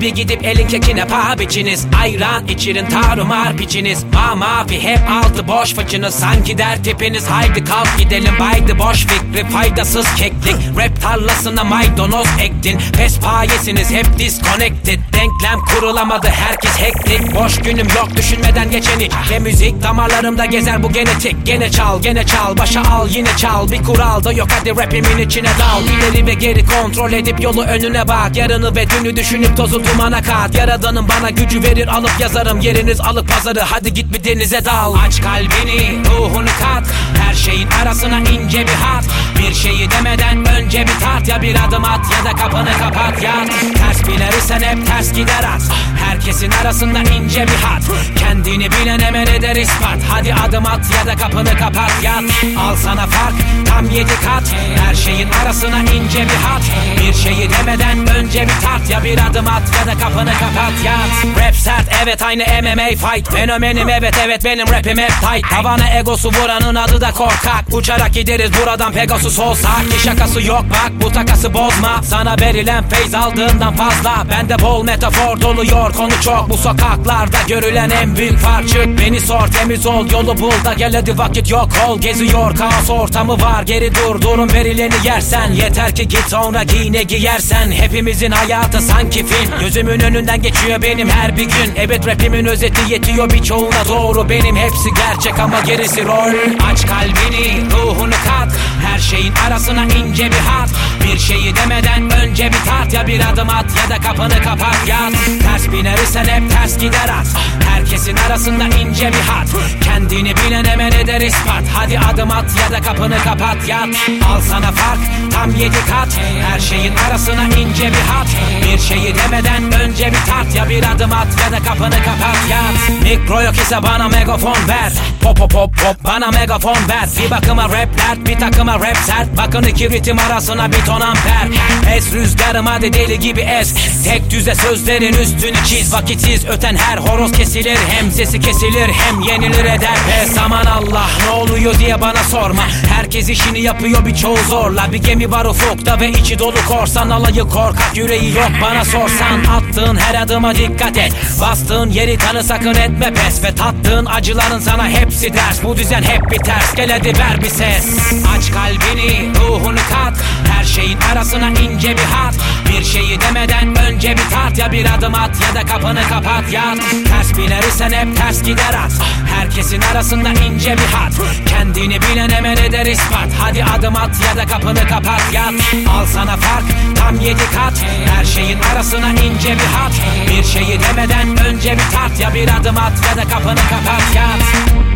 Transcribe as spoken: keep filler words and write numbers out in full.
Hadi gidip elin kekine paha biçiniz. Ayran içirin tarumar piçiniz. Mamafi hep altı boş fıçınız. Sanki der tipiniz. Haydi kalk gidelim baydı boş fikri. Faydasız keklik. Rap tarlasına maydanoz ektin. Pespayesiniz hep disconnected. Denklem kurulamadı herkes hektik. Boş günüm yok düşünmeden geçeni. Ve müzik damarlarımda gezer bu genetik. Gene çal gene çal başa al yine çal. Bir kural da yok hadi rapimin içine dal. İleri ve geri kontrol edip yolu önüne bak. Yarını ve dünü düşünüp tozu dumana kat. Yaradanım bana gücü verir alıp yazarım. Yeriniz alıp pazarı hadi git bir denize dal. Aç kalbini ruhunu kat. Her şeyin arasına ince bir hat. Bir şeyi demeden önce bir tart. Ya bir adım at ya da kapını kapat yat. Ters bilirsen hep ters gider at. Herkesin arasında ince bir hat. Kendini bilen hemen eder ispat. Hadi adım at ya da kapını kapat yat. Al sana fark tam yedi kat. Her şeyin arasına ince bir hat. Bir şeyi demeden önce bir tart. Ya bir adım at ya da kapını kapat yat. Rap sert evet aynı M M A fight. Fenomenim evet evet benim rapim hep tight. Havana egosu vuranın adı da korkak. Uçarak gideriz buradan Pegasus olsak. Ki şakası yok bak bu takası bozma. Sana verilen feyz aldığından fazla. Bende bol metafor doluyor konu çok. Bu sokaklarda görülen en büyük fark. Çık beni sor temiz ol yolu bul da gel hadi vakit yok ol. Geziyor kaos ortamı var geri dur. Durum verileni yersen yeter ki git sonra giy ne giyersen. Hepimizin hayatı sanki film. Gözümün önünden geçiyor benim her bir gün. Evet rapimin özeti yetiyor birçoğuna doğru. Benim hepsi gerçek ama gerisi rol. Aç kalbini ruhunu kat. Her şeyin arasına ince bir hat. Bir şeyi demeden önce bir tart. Ya bir adım at ya da kapını kapat yat. Ters binersen hep ters gider at. Herkesin arasında ince bir hat. Kendini bilen hemen eder ispat. Hadi adım at ya da kapını kapat yat. Al sana fark tam yedi kat. Her şeyin arasına ince bir hat. Bir şeyi demeden önce bir tart. Ya bir adım at ya da kapını kapat yat. Mikro yok ise bana megafon ver. Pop pop pop pop bana megafon ver. Bir bakıma rapler bir takıma rap sert. Bakın iki ritim arasına bir ton amper. Es rüzgarım hadi deli gibi es. Tek düze sözlerin üstünü çiz. Vakitsiz öten her horoz kesilir. Hem sesi kesilir hem yenilir eder pes. Aman Allah ne oluyor diye bana sorma. Herkes işini yapıyor birçoğu zorla. Bir gemi var ufukta ve içi dolu korsan. Alayı korkak yüreği yok bana sorsan. Attığın her adıma dikkat et. Bastığın yeri tanı sakın etme pes. Ve tattığın acıların sana hepsi ders. Bu düzen hep bir ters gel hadi ver bir ses. Aç kalbini ruhunu kat. Her şeyin arasına ince bir hat. Bir şeyi demeden önce bir tart. Ya bir adım at ya da kapını kapat yat. Ters binersen hep ters gider at. Herkesin arasında ince bir hat. Kendini bilen hemen eder ispat. Hadi adım at ya da kapını kapat yat. Al sana fark tam yedi kat. Her şeyin arasına ince bir hat. Bir şeyi demeden önce bir tart. Ya bir adım at ya da kapını kapat yat.